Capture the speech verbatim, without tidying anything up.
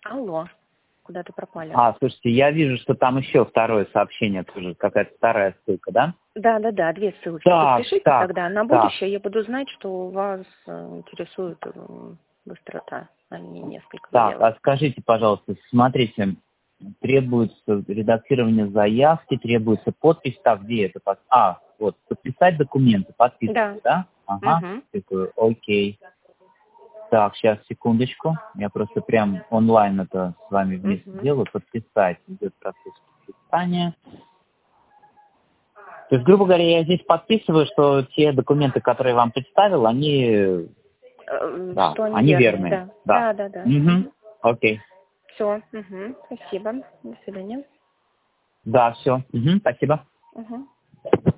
Алло, куда-то пропали. А, слушайте, я вижу, что там еще второе сообщение, тоже какая-то вторая ссылка, да? Да, да, да, две ссылочки. Так, Подпишите так, тогда на так. будущее, я буду знать, что вас э, интересует э, быстрота, а не несколько Так, заявок. а скажите, пожалуйста, смотрите, требуется редактирование заявки, требуется подпись, так, где это? Под- А, вот, подписать документы, подписывайте, Да. да? Ага, Угу. такой, окей. Так, сейчас, секундочку, я просто прям онлайн это с вами вместе Угу. делаю, подписать, идет процесс подписания. То есть, грубо говоря, я здесь подписываю, что те документы, которые я вам представил, они, да, Что они они верные, верные, да. да. Да, да, да. Угу. Угу. Окей. Все. Угу. Спасибо. До свидания. Да, все. Угу, спасибо. Угу.